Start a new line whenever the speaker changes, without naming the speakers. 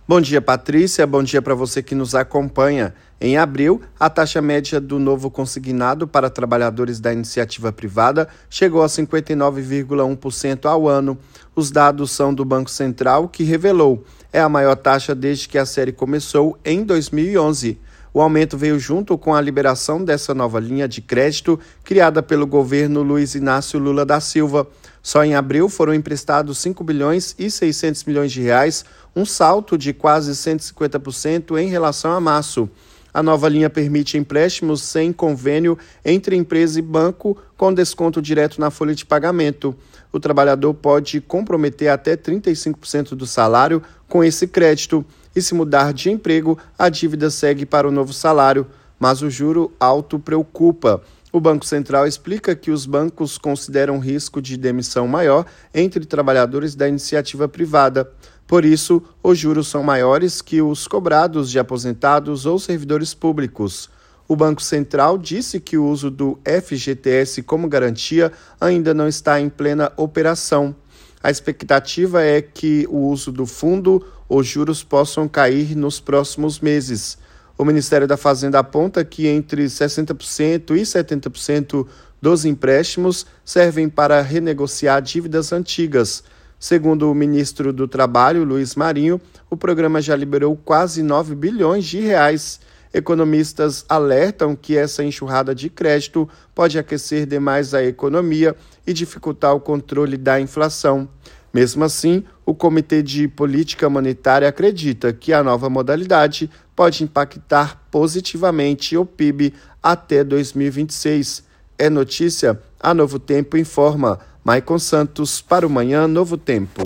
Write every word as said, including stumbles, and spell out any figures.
Bom dia, Patrícia. Bom dia para você que nos acompanha. Em abril, a taxa média do novo consignado para trabalhadores da iniciativa privada chegou a cinquenta e nove vírgula um por cento ao ano. Os dados são do Banco Central, que revelou é a maior taxa desde que a série começou em dois mil e onze. O aumento veio junto com a liberação dessa nova linha de crédito criada pelo governo Luiz Inácio Lula da Silva. Só em abril foram emprestados cinco bilhões e seiscentos milhões de reais, um salto de quase cento e cinquenta por cento em relação a março. A nova linha permite empréstimos sem convênio entre empresa e banco, com desconto direto na folha de pagamento. O trabalhador pode comprometer até trinta e cinco por cento do salário com esse crédito. E se mudar de emprego, a dívida segue para o novo salário, mas o juro alto preocupa. O Banco Central explica que os bancos consideram risco de demissão maior entre trabalhadores da iniciativa privada. Por isso, os juros são maiores que os cobrados de aposentados ou servidores públicos. O Banco Central disse que o uso do F G T S como garantia ainda não está em plena operação. A expectativa é que o uso do fundo os juros possam cair nos próximos meses. O Ministério da Fazenda aponta que entre sessenta por cento e setenta por cento dos empréstimos servem para renegociar dívidas antigas. Segundo o ministro do Trabalho, Luiz Marinho, o programa já liberou quase nove bilhões de reais. Economistas alertam que essa enxurrada de crédito pode aquecer demais a economia e dificultar o controle da inflação. Mesmo assim, o Comitê de Política Monetária acredita que a nova modalidade pode impactar positivamente o P I B até dois mil e vinte e seis. É notícia, a Novo Tempo informa. Maicon Santos para o Manhã Novo Tempo.